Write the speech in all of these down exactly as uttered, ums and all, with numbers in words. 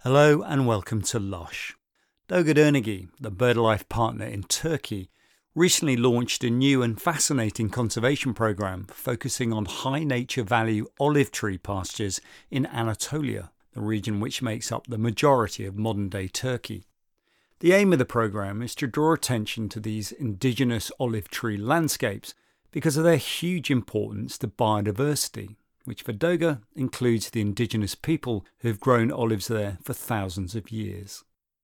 Hello and welcome to Lush. Doga Dernegi, the BirdLife partner in Turkey, recently launched a new and fascinating conservation program focusing on high nature value olive tree pastures in Anatolia, the region which makes up the majority of modern day Turkey. The aim of the program is to draw attention to these indigenous olive tree landscapes because of their huge importance to biodiversity, which for Doga includes the indigenous people who have grown olives there for thousands of years.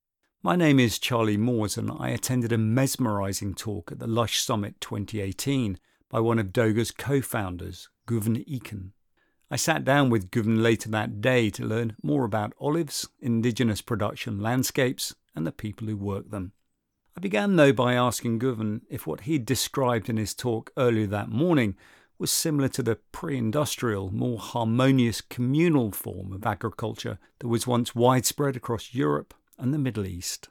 My name is Charlie Moores and I attended a mesmerising talk at the Lush Summit twenty eighteen by one of Doga's co-founders, Guven Eken. I sat down with Guven later that day to learn more about olives, indigenous production landscapes and the people who work them. I began though by asking Guven if what he'd described in his talk earlier that morning was similar to the pre-industrial, more harmonious communal form of agriculture that was once widespread across Europe and the Middle East.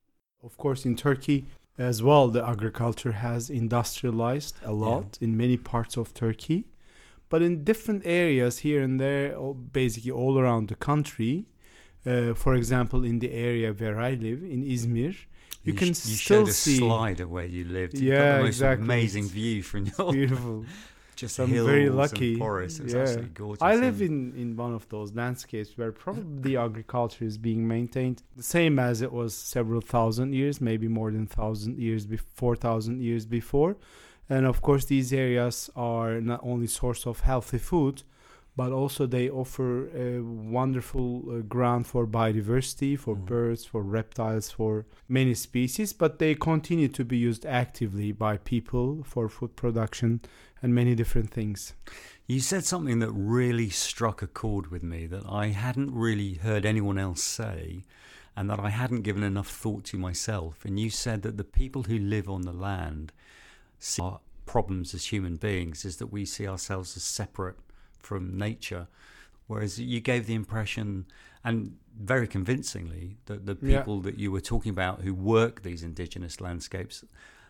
Of course, in Turkey as well, the agriculture has industrialized a lot yeah. in many parts of Turkey. But in different areas here and there, basically all around the country, uh, for example, in the area where I live, in Izmir, you, you can sh- you still showed a see... slide of where you lived. You've yeah, got the most exactly. amazing view from your... Beautiful. Just I'm hills very lucky. and forests. It's yeah. absolutely gorgeous. I live in, in one of those landscapes where probably agriculture is being maintained the same as it was several thousand years, maybe more than thousand years, be- four thousand years before. And of course, these areas are not only source of healthy food, but also they offer a wonderful uh, ground for biodiversity, for mm. birds, for reptiles, for many species. But they continue to be used actively by people for food production and many different things. You said something that really struck a chord with me that I hadn't really heard anyone else say and that I hadn't given enough thought to myself. And you said that the people who live on the land see our problems as human beings is that we see ourselves as separate from nature, whereas you gave the impression, and very convincingly, that the people yeah. that you were talking about who work these indigenous landscapes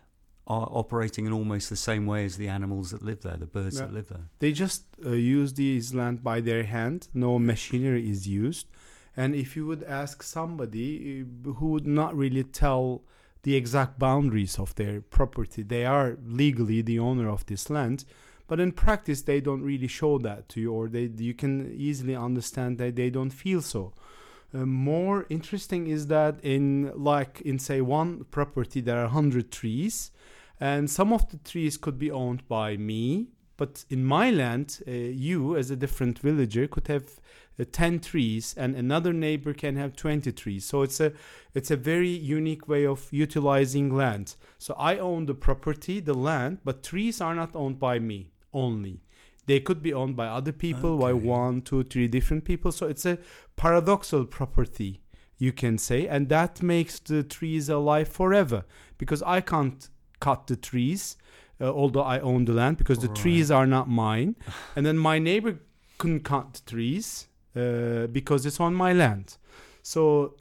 are operating in almost the same way as the animals that live there, the birds yeah. that live there. They just uh, use these land by their hand. No machinery is used. And if you would ask somebody who would not really tell the exact boundaries of their property, they are legally the owner of this land, but in practice they don't really show that to you, or they you can easily understand that they don't feel so. Uh, more interesting is that in like in say one property there are one hundred trees, and some of the trees could be owned by me, but in my land uh, you as a different villager could have uh, ten trees and another neighbor can have twenty trees. So it's a it's a very unique way of utilizing land. So I own the property, the land, but trees are not owned by me only. They could be owned by other people, okay. by one, two, three different people. So it's a paradoxal property, you can say, and that makes the trees alive forever because I can't cut the trees, uh, although I own the land, because the right. trees are not mine. And then my neighbor couldn't cut the trees uh, because it's on my land. So,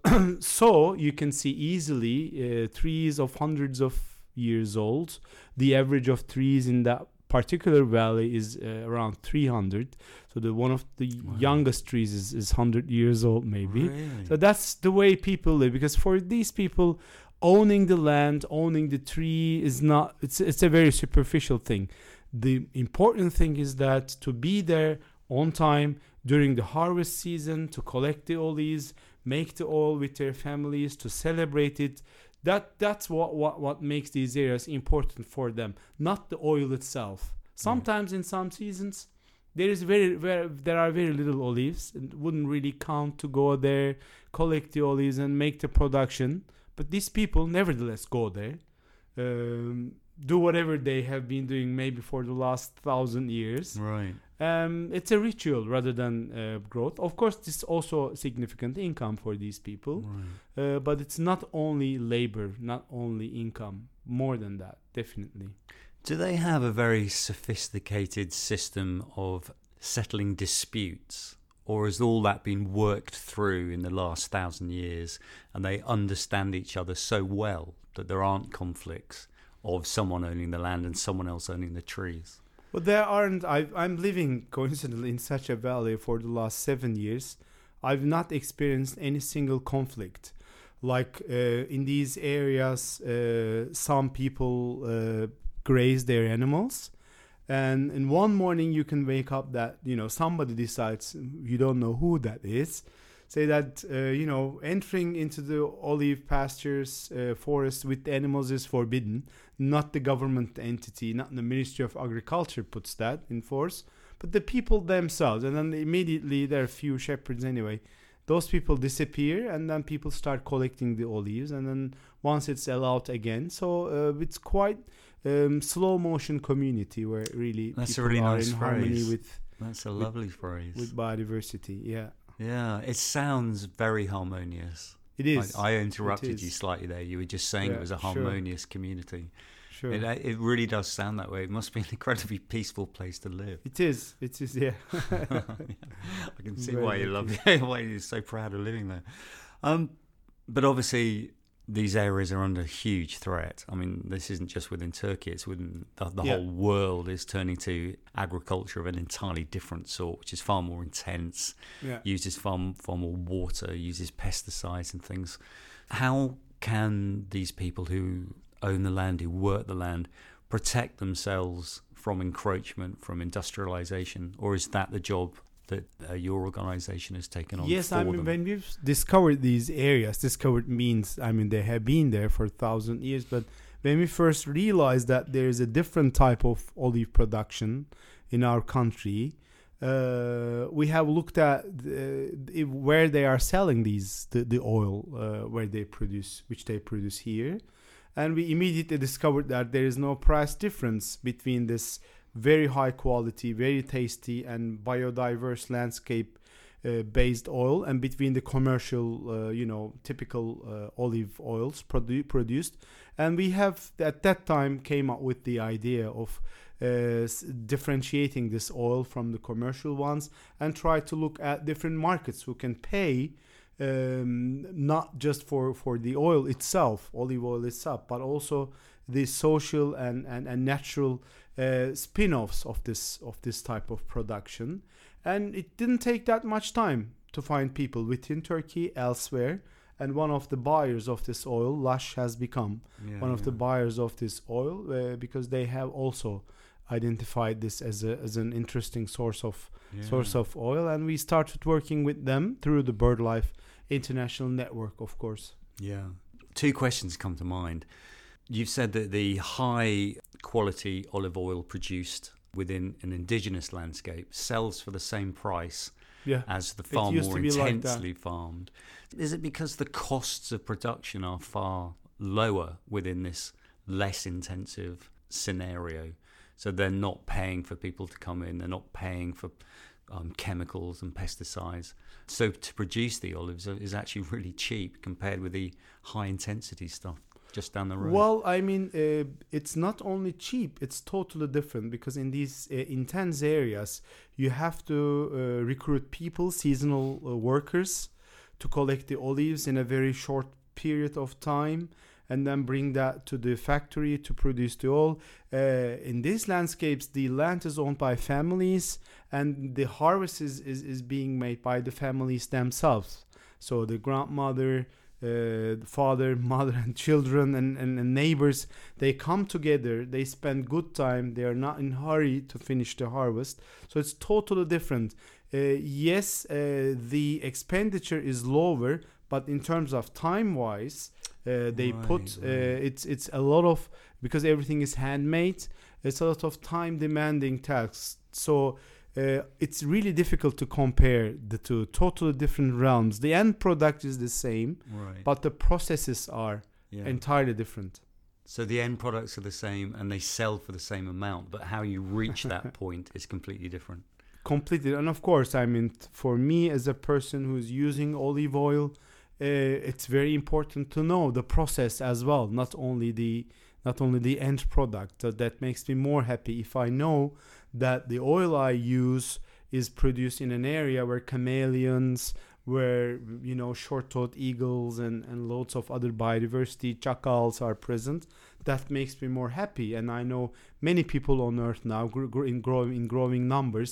so you can see easily uh, trees of hundreds of years old. The average of trees in that particular valley is uh, around three hundred. So the one of the wow. youngest trees is, is one hundred years old maybe. Really? So that's the way people live, because for these people, owning the land, owning the tree is not, it's it's a very superficial thing. The important thing is that to be there on time during the harvest season, to collect the olives, make the oil with their families, to celebrate it. That that's what, what, what makes these areas important for them, not the oil itself. Sometimes yeah. in some seasons there is very, very there are very little olives. It wouldn't really count to go there, collect the olives and make the production. But these people nevertheless go there, um, do whatever they have been doing maybe for the last thousand years. Right. Um, it's a ritual rather than uh, growth. Of course, this is also significant income for these people. Right. Uh, but it's not only labor, not only income, more than that, definitely. Do they have a very sophisticated system of settling disputes? Or has all that been worked through in the last thousand years and they understand each other so well that there aren't conflicts of someone owning the land and someone else owning the trees? Well, there aren't. I, I'm living, coincidentally, in such a valley for the last seven years. I've not experienced any single conflict. Like uh, in these areas, uh, some people uh, graze their animals, and in one morning you can wake up that, you know, somebody decides, you don't know who that is, say that uh, you know, entering into the olive pastures, uh, forests with the animals is forbidden. Not the government entity, not the Ministry of Agriculture puts that in force, but the people themselves. And then immediately there are few shepherds anyway. Those people disappear, and then people start collecting the olives, and then once it's allowed again. So uh, it's quite um, slow motion community where really That's people a really are nice in phrase. harmony with That's a with, lovely phrase. with biodiversity. Yeah, yeah, it sounds very harmonious. it is. I, I interrupted It is. you slightly there. You were just saying Yeah, it was a sure. harmonious community. Sure. It, it really does sound that way. It must be an incredibly peaceful place to live. It is. It is. Yeah. I can see Very why you love it. Why you're so proud of living there. Um, but obviously, these areas are under huge threat. I mean, this isn't just within Turkey; it's within the, the Yeah. whole world is turning to agriculture of an entirely different sort, which is far more intense, Yeah. uses far far more water, uses pesticides and things. How can these people who own the land, who work the land, protect themselves from encroachment, from industrialization, or is that the job that uh, your organization has taken on Yes, for I mean, them? when we've discovered these areas, discovered means, I mean, they have been there for a thousand years, but when we first realized that there is a different type of olive production in our country, uh, we have looked at uh, where they are selling these, the, the oil, uh, where they produce, which they produce here. And we immediately discovered that there is no price difference between this very high quality, very tasty and biodiverse landscape uh, based oil and between the commercial, uh, you know, typical uh, olive oils produ- produced. And we have at that time came up with the idea of uh, s- differentiating this oil from the commercial ones and try to look at different markets who can pay um, not just for, for the oil itself, olive oil itself, but also the social and, and, and natural uh, spin-offs of this of this type of production. And it didn't take that much time to find people within Turkey, elsewhere. And one of the buyers of this oil, Lush, has become Yeah, one of yeah. the buyers of this oil uh, because they have also identified this as a as an interesting source of Yeah. source of oil. And we started working with them through the BirdLife International Network, of course. Yeah. Two questions come to mind. You've said that the high quality olive oil produced within an indigenous landscape sells for the same price Yeah. as the far used more to be like intensely farmed. Is it because the costs of production are far lower within this less intensive scenario? So they're not paying for people to come in, they're not paying for um, chemicals and pesticides. So to produce the olives is actually really cheap compared with the high intensity stuff just down the road. Well, I mean, uh, it's not only cheap, it's totally different because in these uh, intense areas, you have to uh, recruit people, seasonal uh, workers, to collect the olives in a very short period of time and then bring that to the factory to produce the oil. Uh, in these landscapes, the land is owned by families and the harvest is, is, is being made by the families themselves. So the grandmother, uh, father, mother and children and, and, and neighbors, they come together, they spend good time, they are not in hurry to finish the harvest. So it's totally different. Uh, yes, uh, the expenditure is lower, but in terms of time wise, uh, they Right, put uh, right. it's it's a lot of, because everything is handmade, it's a lot of time demanding tasks. So uh, it's really difficult to compare the two totally different realms. The end product is the same, right. but the processes are yeah. entirely different. So the end products are the same and they sell for the same amount, but how you reach that point is completely different. Completely. And of course, I mean, t- for me as a person who's using olive oil, uh, it's very important to know the process as well, not only the not only the end product. Uh, that makes me more happy if I know that the oil I use is produced in an area where chameleons, where, you know, short-toed eagles and, and loads of other biodiversity, chakals are present. That makes me more happy. And I know many people on Earth now, gr- gr- in growing in growing numbers,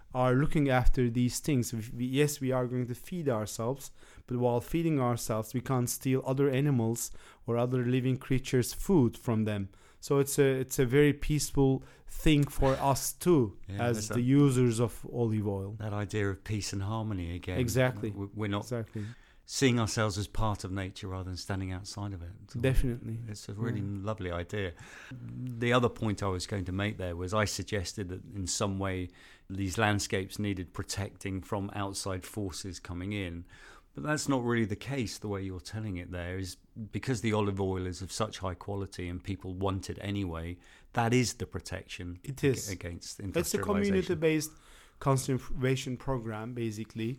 are looking after these things. We, yes, we are going to feed ourselves, but while feeding ourselves, we can't steal other animals or other living creatures' food from them. So it's a it's a very peaceful thing for us too, yeah, as the a, users of olive oil. That idea of peace and harmony again. Exactly. We're not exactly. seeing ourselves as part of nature rather than standing outside of it. So Definitely. It's a really yeah. lovely idea. The other point I was going to make there was I suggested that in some way these landscapes needed protecting from outside forces coming in. But that's not really the case. The way you're telling it there is because the olive oil is of such high quality and people want it anyway, that is the protection it is. against industrialization. It's a community-based conservation program, basically.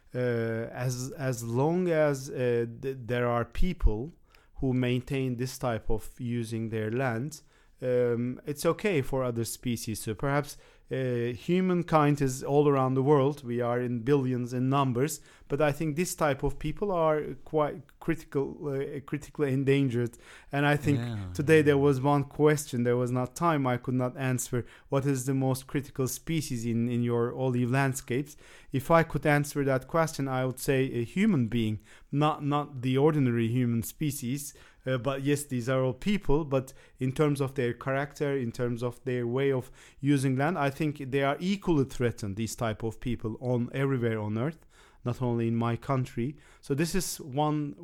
Uh, as as long as uh, th- there are people who maintain this type of using their land, um, it's okay for other species. So perhaps uh, humankind is all around the world. We are in billions in numbers, but I think this type of people are quite critical, uh, critically endangered. And I think yeah. today there was one question. There was not time. I could not answer what is the most critical species in, in your olive landscapes. If I could answer that question, I would say a human being, not not the ordinary human species. Uh, but yes, these are all people. But in terms of their character, in terms of their way of using land, I think they are equally threatened. These type of people on everywhere on Earth, not only in my country. So this is one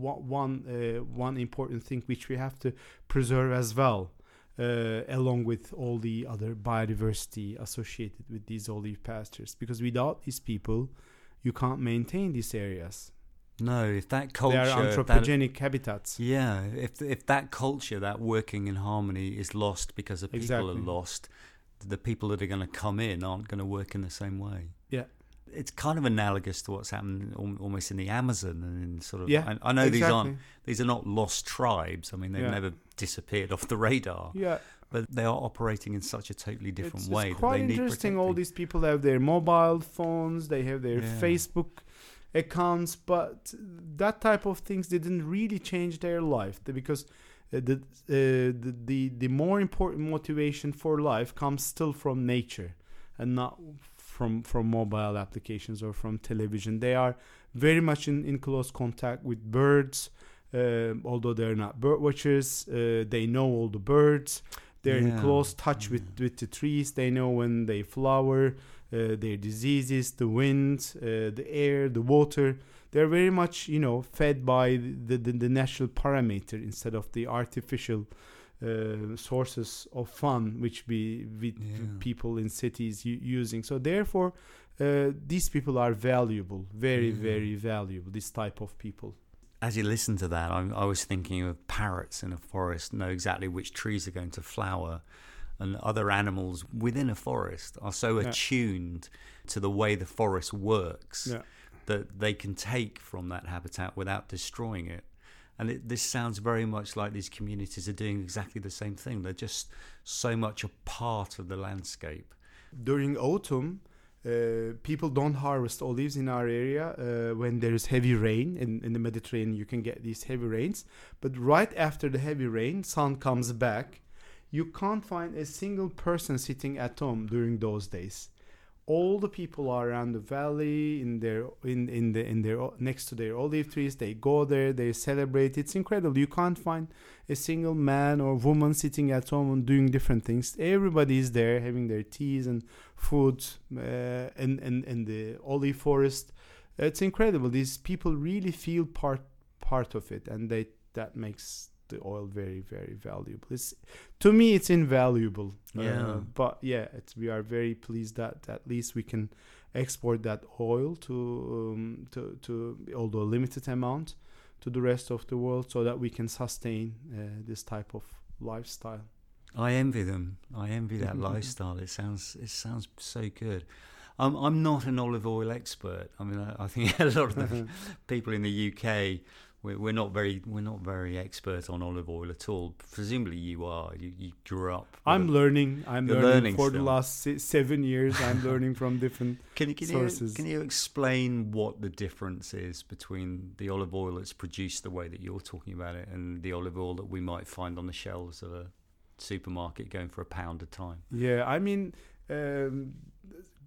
one uh, one important thing which we have to preserve as well, uh, along with all the other biodiversity associated with these olive pastures. Because without these people, you can't maintain these areas. No, if that culture... They are anthropogenic that, habitats. Yeah, if if that culture, that working in harmony is lost because the people exactly. are lost, the people that are going to come in aren't going to work in the same way. Yeah. It's kind of analogous to what's happened almost in the Amazon and in sort of... Yeah, I, I know exactly. these aren't... These are not lost tribes. I mean, they've yeah. never disappeared off the radar. Yeah. But they are operating in such a totally different it's, way. It's quite that they interesting. Need all these people have their mobile phones. They have their yeah. Facebook accounts, but that type of things didn't really change their life because uh, the, uh, the the the more important motivation for life comes still from nature and not from from mobile applications or from television. They are very much in, in close contact with birds, uh, although they're not bird watchers. Uh, they know all the birds. They're yeah. in close touch yeah. with, with the trees. They know when they flower, uh, their diseases, the wind, uh, the air, the water. They're very much, you know, fed by the, the, the natural parameter instead of the artificial uh, sources of fun which we, we yeah. people in cities u- using. So therefore, uh, these people are valuable, very, yeah. very valuable, this type of people. As you listen to that, I, I was thinking of parrots in a forest know exactly which trees are going to flower, and other animals within a forest are so yeah. attuned to the way the forest works yeah. that they can take from that habitat without destroying it. And it, this sounds very much like these communities are doing exactly the same thing. They're just so much a part of the landscape. During autumn, Uh, people don't harvest olives in our area uh, when there is heavy rain. In, in the Mediterranean, you can get these heavy rains. But right after the heavy rain, sun comes back. You can't find a single person sitting at home during those days. All the people are around the valley, in their in in the in their next to their olive trees. They go there, they celebrate. It's incredible. You can't find a single man or woman sitting at home and doing different things. Everybody is there having their teas and food uh, and and in the olive forest. It's incredible. These people really feel part part of it, and they that makes the oil very, very valuable. It's, to me, it's invaluable. Yeah. Uh, but yeah, it's, we are very pleased that at least we can export that oil to um, to to although limited amount to the rest of the world, so that we can sustain uh, this type of lifestyle. I envy them. I envy that lifestyle. It sounds it sounds so good. I'm I'm not an olive oil expert. I mean, I, I think a lot of the people in the U K. We're, we're not very we're not very expert on olive oil at all. Presumably you are. You, you grew up. I'm a, learning. I'm learning, learning for still. the last si- seven years. I'm learning from different can you, can sources. You, can you explain what the difference is between the olive oil that's produced the way that you're talking about it and the olive oil that we might find on the shelves of a supermarket going for a pound a time? Yeah, I mean, um,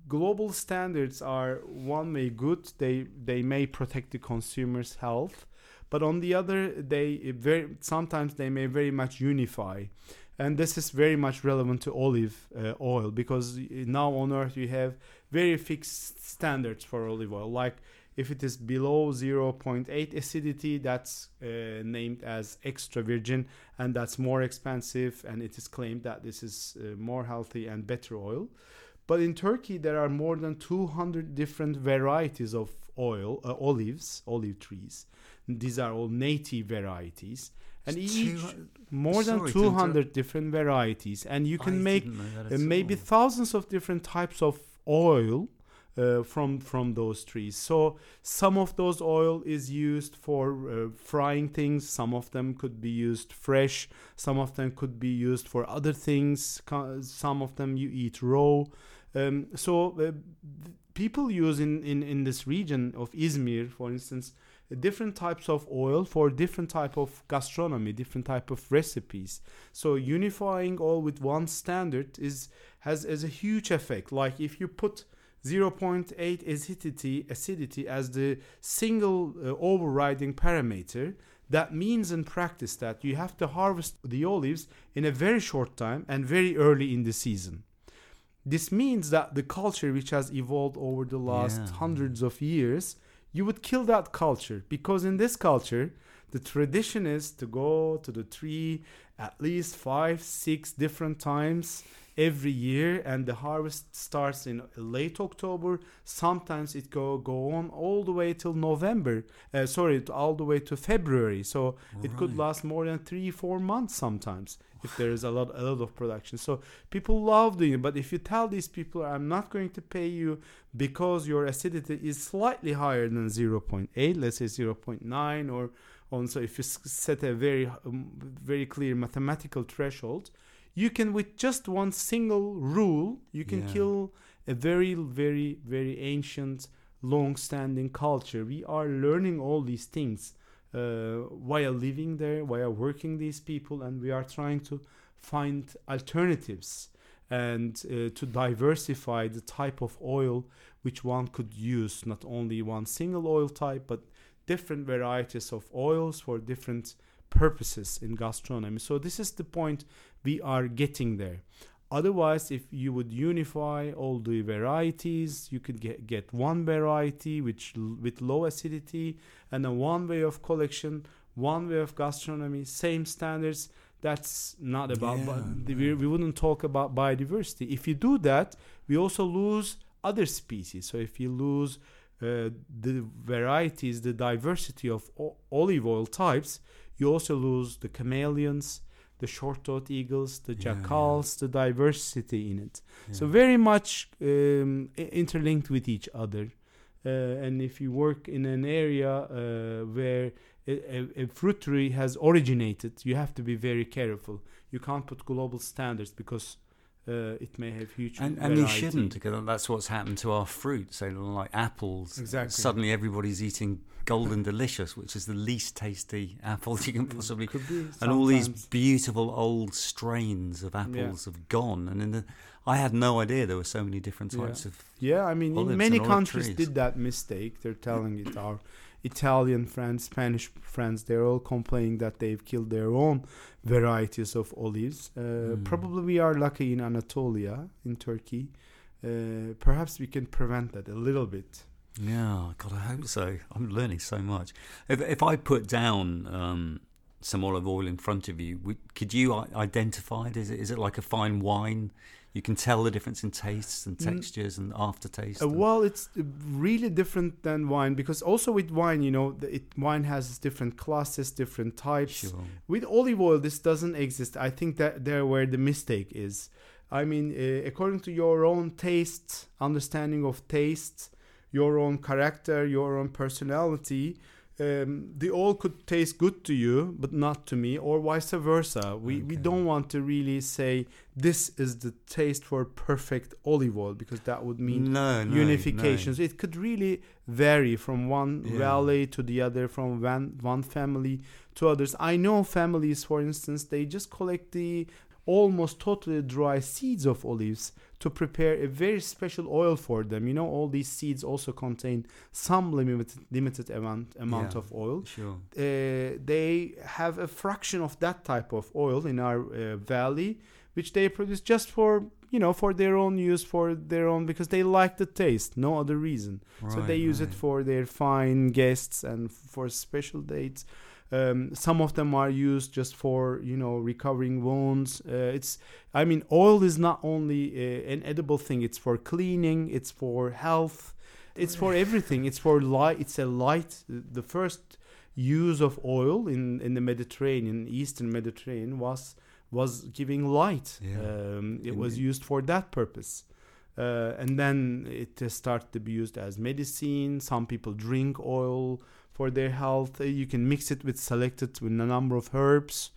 global standards are one way good. They they may protect the consumer's health, but on the other, they very sometimes they may very much unify. And this is very much relevant to olive uh, oil, because now on earth you have very fixed standards for olive oil. Like if it is below zero point eight acidity, that's uh, named as extra virgin, and that's more expensive, and it is claimed that this is uh, more healthy and better oil. But in Turkey, there are more than two hundred different varieties of oil, uh, olives, olive trees. These are all native varieties. And each more than two hundred different varieties, and you can I make uh, maybe all. thousands of different types of oil uh, from from those trees. So some of those oil is used for uh, frying things. Some of them could be used fresh. Some of them could be used for other things. Some of them you eat raw. Um, so uh, people use in, in in this region of Izmir, for instance, different types of oil for different type of gastronomy, different type of recipes. So unifying all with one standard is has, has a huge effect. Like if you put zero point eight acidity acidity as the single uh, overriding parameter, that means in practice that you have to harvest the olives in a very short time and very early in the season. This means that the culture which has evolved over the last yeah. hundreds of years, you would kill that culture, because in this culture, the tradition is to go to the tree at least five, six different times every year, and the harvest starts in late October. Sometimes it go go on all the way till November. Uh, sorry, all the way to February. So right. it could last more than three, four months sometimes if there is a lot, a lot of production. So people love doing it. But if you tell these people, I'm not going to pay you because your acidity is slightly higher than zero point eight, let's say zero point nine, or on. So if you set a very, um, very clear mathematical threshold, you can, with just one single rule, you can yeah. kill a very, very, very ancient, long-standing culture. We are learning all these things uh, while living there, while working these people, and we are trying to find alternatives and uh, to diversify the type of oil which one could use, not only one single oil type, but different varieties of oils for different purposes in gastronomy. So this is the point we are getting there. Otherwise, if you would unify all the varieties, you could get, get one variety which with low acidity and a one way of collection, one way of gastronomy, same standards. That's not about, yeah, bi- we, we wouldn't talk about biodiversity. If you do that, we also lose other species. So if you lose uh, the varieties, the diversity of o- olive oil types, you also lose the chameleons, the short-toed eagles, the jackals, yeah, yeah. the diversity in it. Yeah. So very much um, interlinked with each other. Uh, and if you work in an area uh, where a, a, a fruit tree has originated, you have to be very careful. You can't put global standards because uh, it may have huge and, and you shouldn't, because that's what's happened to our fruit. So like apples, exactly. Suddenly everybody's eating Golden Delicious, which is the least tasty apples you can possibly. Could be, and all these beautiful old strains of apples yeah. have gone. And in the, I had no idea there were so many different types yeah. of. Yeah, I mean, in many countries trees. did that mistake. They're telling it. Our Italian friends, Spanish friends, they're all complaining that they've killed their own varieties of olives. Uh, mm. Probably we are lucky in Anatolia, in Turkey. Uh, perhaps we can prevent that a little bit. Yeah, God, I hope so. I'm learning so much. If if I put down um, some olive oil in front of you, would, could you identify it? Is it is it like a fine wine? You can tell the difference in tastes and textures and aftertaste. Uh, well, it's really different than wine, because also with wine, you know, the, it, wine has different classes, different types. Sure. With olive oil, this doesn't exist. I think that there where the mistake is. I mean, uh, according to your own taste, understanding of taste, your own character, your own personality, um, they all could taste good to you, but not to me, or vice versa. We okay. we don't want to really say this is the taste for perfect olive oil, because that would mean no, no, unifications. No. It could really vary from one yeah. valley to the other, from one, one family to others. I know families, for instance, they just collect the almost totally dry seeds of olives to prepare a very special oil for them. You know, all these seeds also contain some limited limited amount amount Yeah, of oil. Sure. Uh, they have a fraction of that type of oil in our uh, valley, which they produce just for, you know, for their own use, for their own, because they like the taste, no other reason. Right, So they use right. it for their fine guests and for special dates. Um, some of them are used just for, you know, recovering wounds. Uh, it's, I mean, oil is not only uh, an edible thing. It's for cleaning. It's for health. It's for everything. It's for light. It's a light. The first use of oil in, in the Mediterranean, Eastern Mediterranean, was was giving light. Yeah. Um, it was Indeed. used for that purpose. Uh, and then it uh, started to be used as medicine. Some people drink oil for their health. Uh, you can mix it with selected with a number of herbs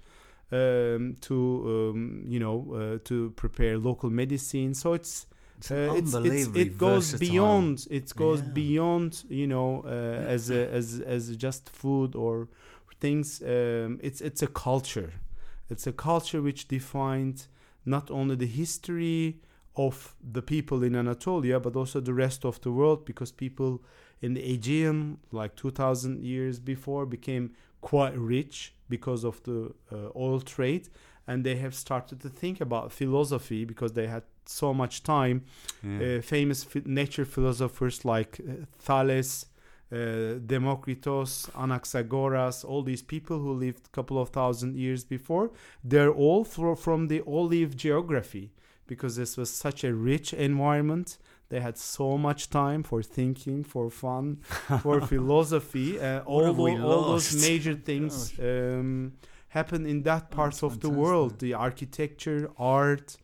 um, to um, you know uh, to prepare local medicine. So it's It's uh, it's, it's unbelievably it goes versatile. beyond. It goes Yeah. beyond, you know, uh, as a, as as just food or things. Um, it's it's a culture. It's a culture which defined not only the history of the people in Anatolia, but also the rest of the world, because people in the Aegean, like two thousand years before, became quite rich because of the uh, oil trade, and they have started to think about philosophy because they had so much time. Yeah. Uh, famous ph- nature philosophers like uh, Thales, uh, Democritus, Anaxagoras, all these people who lived a couple of thousand years before, they're all fro- from the olive geography, because this was such a rich environment. They had so much time for thinking, for fun, for philosophy. Uh, all, have we tho- all those lost? major things um, happen in that Oh, part that's of the fantastic. world. The architecture, art,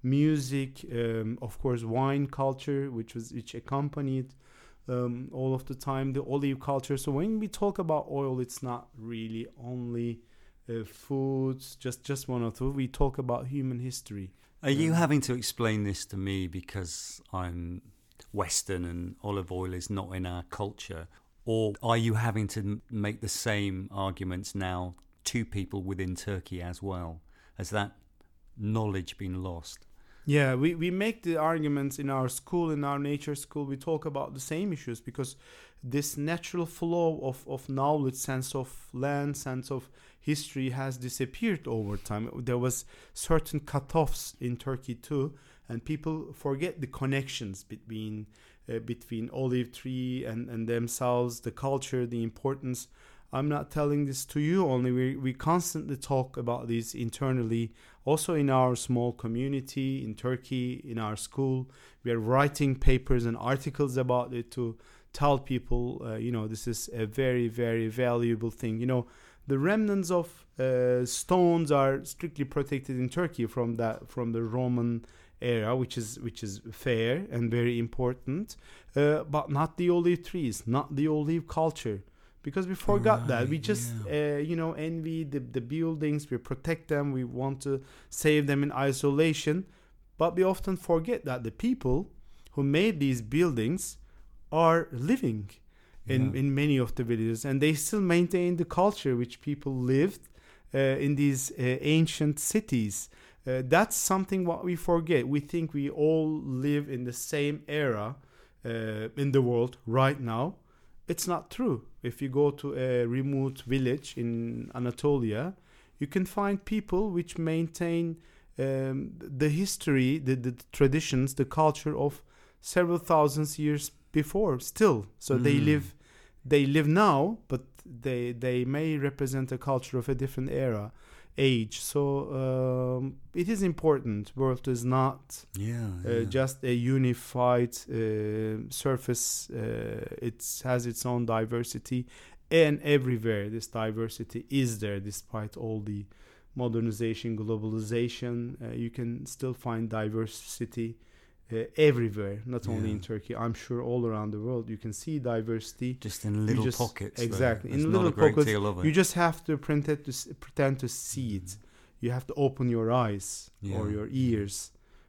music, um, of course, wine culture, which was which accompanied um, all of the time the olive culture. So when we talk about oil, it's not really only uh, foods, just just one or two. We talk about human history. Are you Um, having to explain this to me because I'm Western and olive oil is not in our culture? Or are you having to m- make the same arguments now to people within Turkey as well? Has that knowledge been lost? Yeah, we, we make the arguments in our school, in our nature school. We talk about the same issues because this natural flow of, of knowledge, sense of land, sense of history has disappeared over time. There was certain cutoffs in Turkey too, and people forget the connections between uh, between olive tree and, and themselves, the culture, the importance. I'm not telling this to you only. We we constantly talk about this internally, also in our small community in Turkey, in our school. We are writing papers and articles about it to tell people, uh, you know, this is a very, very valuable thing. You know, the remnants of uh, stones are strictly protected in Turkey from that from the Roman era, which is which is fair and very important, uh, but not the olive trees, not the olive culture. Because we forgot that. We Right, just, yeah. uh, you know, envy the, the buildings. We protect them. We want to save them in isolation. But we often forget that the people who made these buildings are living in, Yeah. in many of the villages. And they still maintain the culture which people lived uh, in these uh, ancient cities. Uh, that's something what we forget. We think we all live in the same era uh, in the world right now. It's not true. If you go to a remote village in Anatolia, you can find people which maintain um, the history, the, the traditions, the culture of several thousands years before still. So they Mm. live they live now, but they they may represent a culture of a different era, age. So um, it is important. World is not Yeah. uh, yeah. just a unified uh, surface. Uh, it has its own diversity, and everywhere this diversity is there, despite all the modernization, globalization. Uh, you can still find diversity uh, everywhere, not only Yeah. in Turkey. I'm sure all around the world you can see diversity. Just in little just- pockets. though. exactly, in There's little not a great pockets, deal of it. You just have to pretend to s- pretend to see it. You have to open your eyes or Yeah. your ears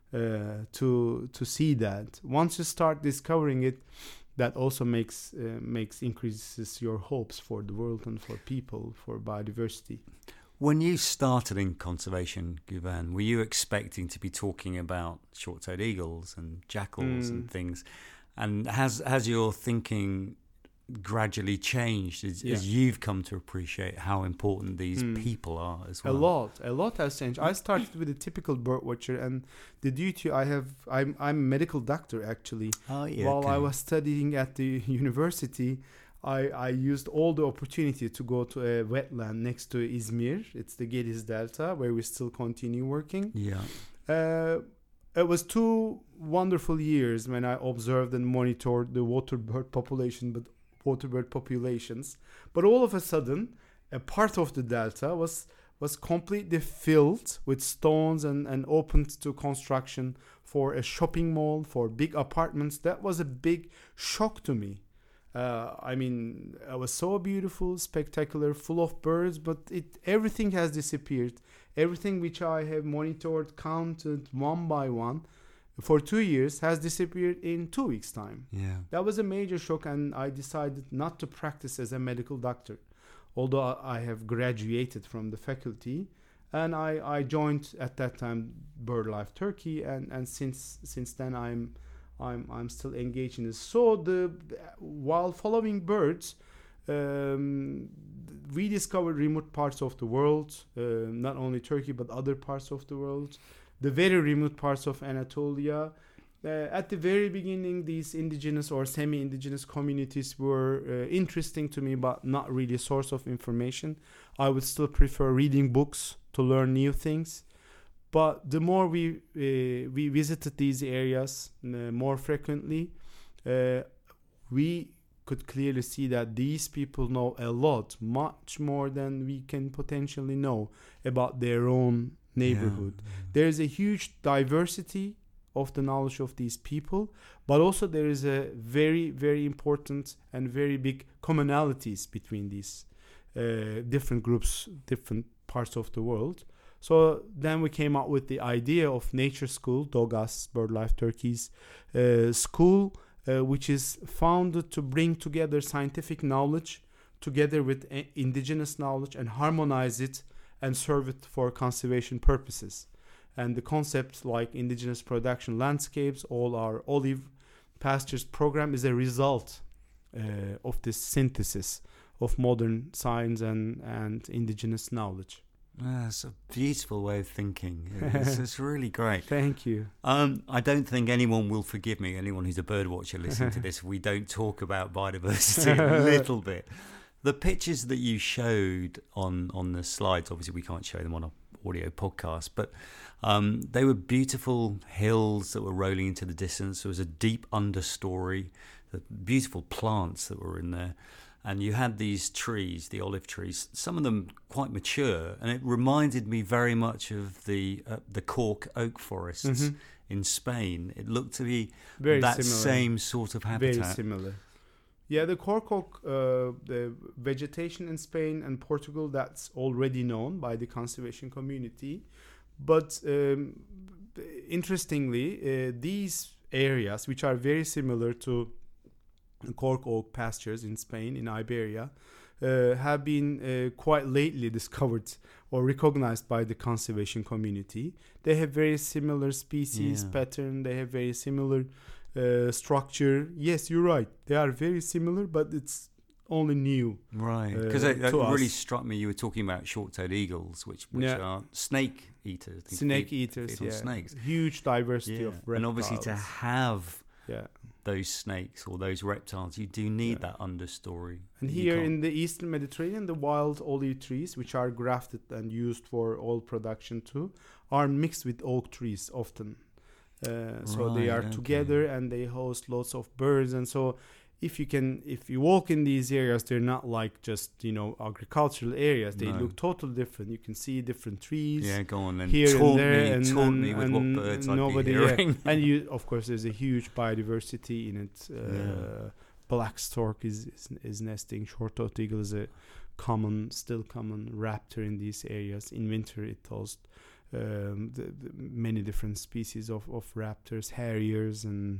uh, to to see that. Once you start discovering it, that also makes uh, makes increases your hopes for the world and for people, for biodiversity. When you started in conservation, Guven, were you expecting to be talking about short-toed eagles and jackals mm. and things? And has has your thinking gradually changed as, yeah. as you've come to appreciate how important these mm. people are as well? A lot, a lot has changed. I started with a typical bird watcher, and the duty I have, I'm I'm a medical doctor actually. Oh, yeah, While okay. I was studying at the university, I, I used all the opportunity to go to a wetland next to Izmir. It's the Gediz Delta, where we still continue working. Yeah. Uh, it was two wonderful years when I observed and monitored the water bird population, but water bird populations. But all of a sudden, a part of the delta was was completely filled with stones and, and opened to construction for a shopping mall, for big apartments. That was a big shock to me. Uh, I mean, it was so beautiful, spectacular, full of birds, but it everything has disappeared. Everything which I have monitored, counted one by one for two years has disappeared in two weeks' time. Yeah. That was a major shock, and I decided not to practice as a medical doctor, although I have graduated from the faculty. And I, I joined at that time BirdLife Turkey, and, and since since then I'm I'm I'm still engaged in this. So the while following birds, um, we discovered remote parts of the world, uh, not only Turkey but other parts of the world, the very remote parts of Anatolia. Uh, at the very beginning, these indigenous or semi-indigenous communities were uh, interesting to me, but not really a source of information. I would still prefer reading books to learn new things. But the more we uh, we visited these areas uh, more frequently, uh, we could clearly see that these people know a lot, much more than we can potentially know about their own neighborhood. Yeah. There is a huge diversity of the knowledge of these people, but also there is a very, very important and very big commonalities between these uh, different groups, different parts of the world. So then we came up with the idea of Nature School, Dogas, BirdLife Turkey's uh, school, uh, which is founded to bring together scientific knowledge together with a- indigenous knowledge and harmonize it and serve it for conservation purposes. And the concept like indigenous production landscapes, all our olive pastures program is a result uh, of this synthesis of modern science and, and indigenous knowledge. That's a beautiful way of thinking. It's, it's really great. Thank you. Um, I don't think anyone will forgive me, anyone who's a bird watcher listening to this, if we don't talk about biodiversity a little bit. The pictures that you showed on, on the slides, obviously we can't show them on an audio podcast, but um, they were beautiful hills that were rolling into the distance. There was a deep understory, the beautiful plants that were in there. And you had these trees, the olive trees, some of them quite mature, and it reminded me very much of the uh, the cork oak forests mm-hmm. in Spain. It looked to be very that similar. Same sort of habitat. Very similar. Yeah, the cork oak, uh, the vegetation in Spain and Portugal, that's already known by the conservation community. But um, interestingly, uh, these areas, which are very similar to cork oak pastures in Spain, in Iberia, uh, have been uh, quite lately discovered or recognized by the conservation community. They have very similar species yeah. pattern. They have very similar uh, structure. Yes, you're right. They are very similar, but it's only new. Right. Because uh, it, it really struck me. You were talking about short-toed eagles, which, which yeah. are snake eaters. Snake feed, eaters, feed yeah. Snakes. Huge diversity yeah. of reptiles. And obviously to have yeah. those snakes or those reptiles, you do need yeah. that understory. And here in the Eastern Mediterranean, the wild olive trees, which are grafted and used for oil production too, are mixed with oak trees often. Uh, so right, they are okay. together and they host lots of birds. And so if you can, if you walk in these areas, they're not like just, you know, agricultural areas. They no. look totally different. You can see different trees. Yeah, go on and here taunt and there, me, and, taunt and, me with and what birds nobody, I'd be hearing. Yeah. And you, of course, there's a huge biodiversity in it. Uh, yeah. Black stork is, is is nesting. Short-toed eagle is a common, still common raptor in these areas. In winter, it hosts um, the, the many different species of, of raptors, harriers, and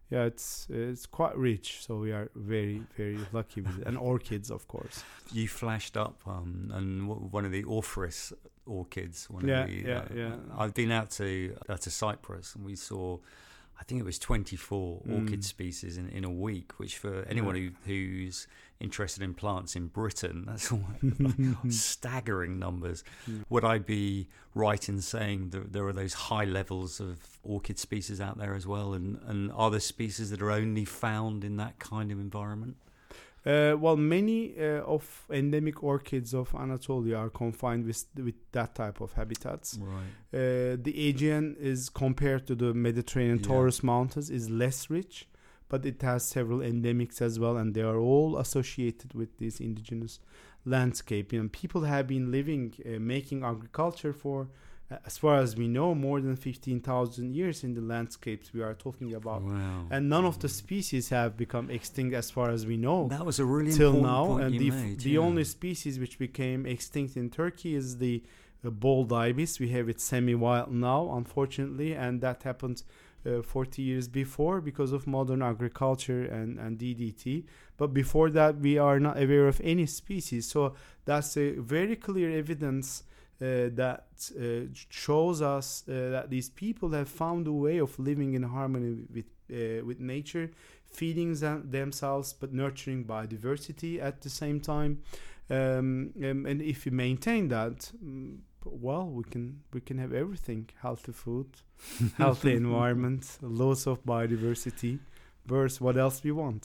yeah, it's it's quite rich. So we are very very lucky with it, and orchids, of course. You flashed up um, and w- one of the Orpheus orchids. One Yeah, of the, yeah, uh, yeah. I've been out to uh, to Cyprus, and we saw, I think it was twenty-four Mm. orchid species in, in a week, which for anyone Yeah. who, who's interested in plants in Britain, that's all staggering numbers. Mm. Would I be right in saying that there are those high levels of orchid species out there as well? And, and are there species that are only found in that kind of environment? Uh, well, many uh, of endemic orchids of Anatolia are confined with with that type of habitats. Right. Uh, the Aegean is compared to the Mediterranean Yeah. Taurus Mountains is less rich, but it has several endemics as well, and they are all associated with this indigenous landscape. You know, people have been living, uh, making agriculture for, uh, as far as we know, more than fifteen thousand years in the landscapes we are talking about. Wow. And none of the species have become extinct as far as we know That was a really till important now. point And you the, made, the yeah. only species which became extinct in Turkey is the uh, bald ibis. We have it semi-wild now, unfortunately, and that happened uh, forty years before because of modern agriculture and, and D D T. But before that, we are not aware of any species. So that's a very clear evidence uh, that uh, shows us uh, that these people have found a way of living in harmony with uh, with nature, feeding them, themselves but nurturing biodiversity at the same time. Um, um, and if you maintain that, mm, well, we can we can have everything: healthy food, healthy environment, lots of biodiversity, birds. What else we want?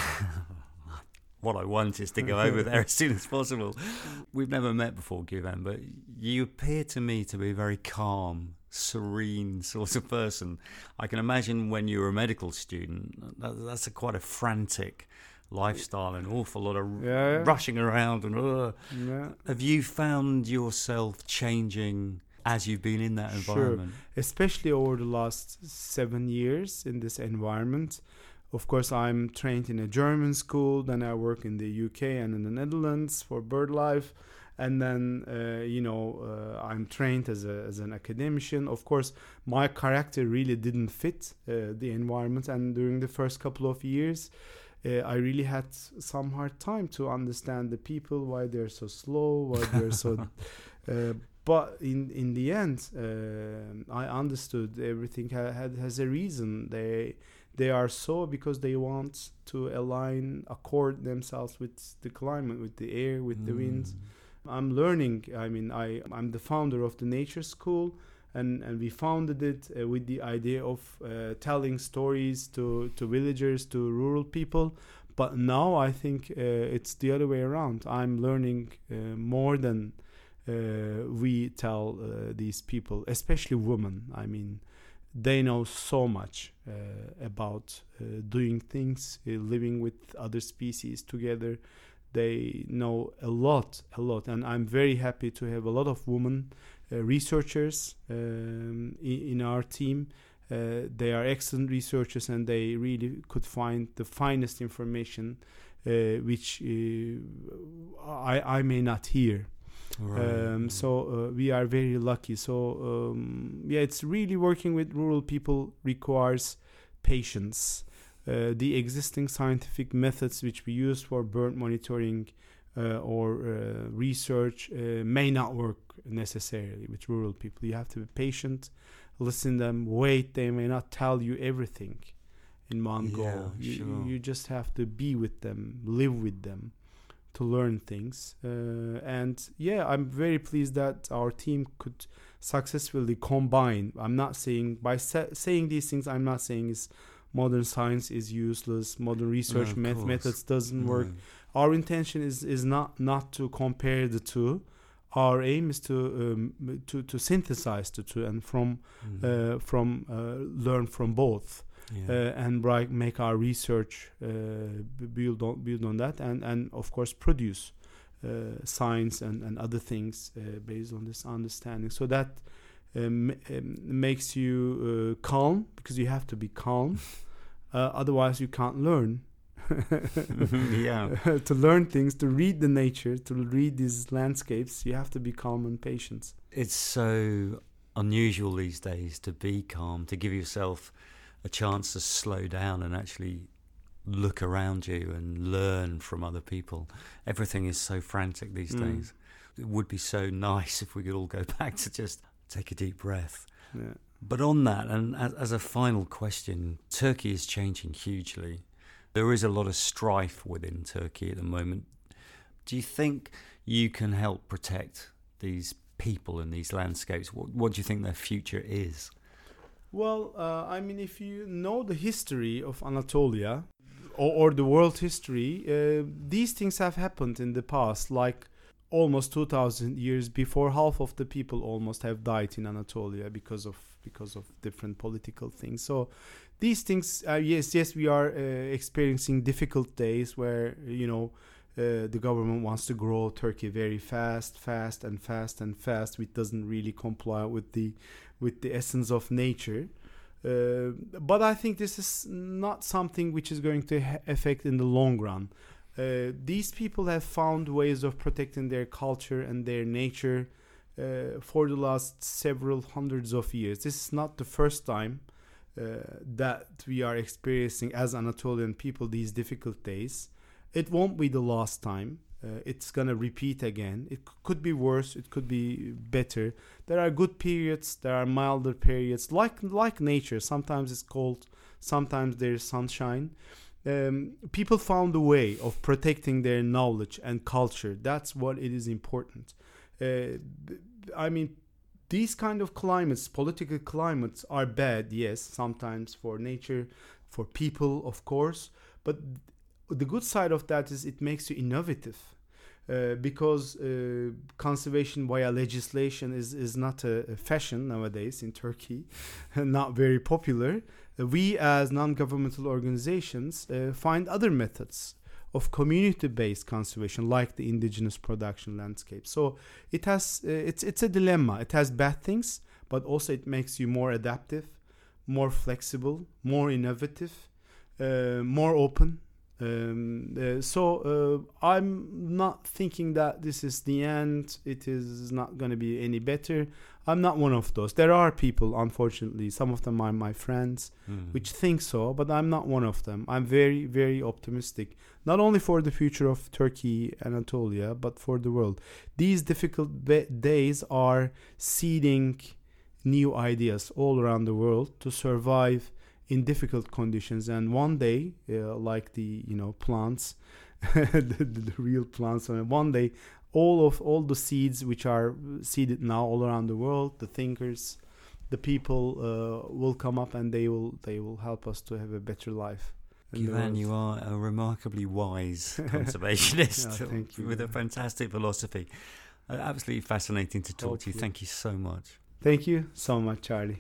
What I want is to go over there as soon as possible. We've never met before, Guven, but you appear to me to be a very calm, serene sort of person. I can imagine when you were a medical student, that, that's a quite a frantic lifestyle, an awful lot of Yeah. rushing around. And uh. Yeah. Have you found yourself changing as you've been in that Sure. environment? Especially over the last seven years in this environment. Of course, I'm trained in a German school, then I work in the U K and in the Netherlands for BirdLife, and then uh, you know uh, I'm trained as a as an academician. Of course, my character really didn't fit uh, the environment, and during the first couple of years, uh, I really had some hard time to understand the people, why they're so slow, why they're so. Uh, but in in the end, uh, I understood everything ha- had has a reason. They they are so because they want to align, accord themselves with the climate, with the air, with the winds. I'm learning. I mean, I I'm the founder of the Nature School, and and we founded it uh, with the idea of uh, telling stories to to villagers, to rural people. But now I think uh, it's the other way around. I'm learning uh, more than uh, we tell uh, these people, especially women. I mean, they know so much uh, about uh, doing things, uh, living with other species together. They know a lot, a lot, and I'm very happy to have a lot of women uh, researchers um, in, in our team. Uh, they are excellent researchers, and they really could find the finest information, uh, which uh, I, I may not hear. Right. Um, so uh, we are very lucky. So um, yeah, it's really working with rural people requires patience. Uh, the existing scientific methods which we use for bird monitoring uh, or uh, research uh, may not work necessarily with rural people. You have to be patient, listen to them, wait. They may not tell you everything in one Yeah, go. You, sure. you just have to be with them, live with them, to learn things. Uh, and yeah, I'm very pleased that our team could successfully combine. I'm not saying, by sa- saying these things, I'm not saying is modern science is useless, modern research No, met- of course. methods doesn't work. No. Our intention is, is not, not to compare the two. Our aim is to um, to, to synthesize the two and from Mm. uh, from uh, learn from both. Yeah. Uh, and bri- make our research uh, b- build on build on that, and, and of course produce uh, science and, and other things uh, based on this understanding. So that um, um, makes you uh, calm, because you have to be calm, uh, otherwise you can't learn. Yeah. To learn things, to read the nature, to read these landscapes, you have to be calm and patient. It's so unusual these days to be calm, to give yourself a chance to slow down and actually look around you and learn from other people. Everything is so frantic these mm. days. It would be so nice if we could all go back to just take a deep breath. Yeah. But on that, and as, as a final question, Turkey is changing hugely. There is a lot of strife within Turkey at the moment. Do you think you can help protect these people and these landscapes? What, what do you think their future is? Well, uh, I mean, if you know the history of Anatolia or, or the world history, uh, these things have happened in the past, like almost two thousand years before. Half of the people almost have died in Anatolia because of because of different political things. So these things, uh, yes, yes, we are uh, experiencing difficult days where, you know, uh, the government wants to grow Turkey very fast, fast and fast and fast, which doesn't really comply with the with the essence of nature. Uh, but I think this is not something which is going to ha- affect in the long run. Uh, these people have found ways of protecting their culture and their nature uh, for the last several hundreds of years. This is not the first time uh, that we are experiencing as Anatolian people these difficult days. It won't be the last time. Uh, it's going to repeat again. It c- could be worse. It could be better. There are good periods. There are milder periods. Like like nature. Sometimes it's cold. Sometimes there's sunshine. Um, people found a way of protecting their knowledge and culture. That's what it is important. Uh, I mean, these kind of climates, political climates, are bad, yes, sometimes for nature, for people, of course. But the good side of that is it makes you innovative. Uh, because uh, conservation via legislation is, is not a, a fashion nowadays in Turkey, not very popular. Uh, we as non-governmental organizations uh, find other methods of community-based conservation, like the indigenous production landscape. So it has uh, it's it's a dilemma. It has bad things, but also it makes you more adaptive, more flexible, more innovative, uh, more open. Um, uh, so uh, I'm not thinking that this is the end. It is not going to be any better. I'm not one of those. There are people, unfortunately, some of them are my friends, mm. which think so, but I'm not one of them. I'm very, very optimistic, not only for the future of Turkey, Anatolia, but for the world. These difficult be- days are seeding new ideas all around the world to survive in difficult conditions, and one day, uh, like the you know plants, the, the real plants, and one day, all of all the seeds which are seeded now all around the world, the thinkers, the people uh, will come up, and they will they will help us to have a better life. Güven, you are a remarkably wise conservationist yeah, thank you. with a fantastic philosophy. Uh, absolutely fascinating to talk Hopefully. to you. Thank you so much. Thank you so much, Charlie.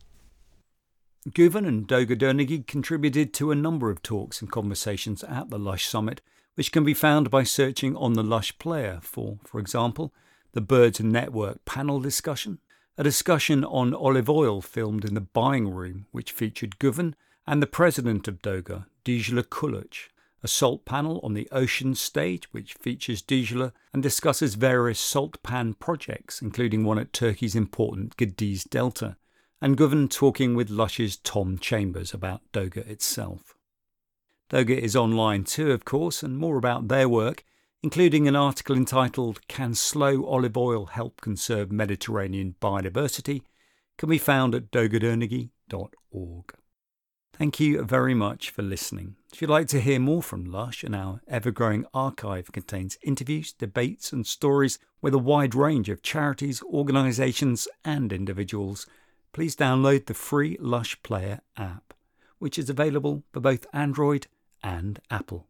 Güven and Doga Dönegi contributed to a number of talks and conversations at the Lush Summit, which can be found by searching on the Lush player for, for example, the Birds Network panel discussion, a discussion on olive oil filmed in the buying room, which featured Güven and the president of Doga, Dicle Kılıç, a salt panel on the Ocean stage, which features Dicle and discusses various salt pan projects, including one at Turkey's important Gediz Delta, and Güven talking with Lush's Tom Chambers about Doga itself. Doga is online too, of course, and more about their work, including an article entitled Can Slow Olive Oil Help Conserve Mediterranean Biodiversity, can be found at dogadönegi dot org. Thank you very much for listening. If you'd like to hear more from Lush, and our ever-growing archive contains interviews, debates and stories with a wide range of charities, organisations and individuals, please download the free Lush Player app, which is available for both Android and Apple.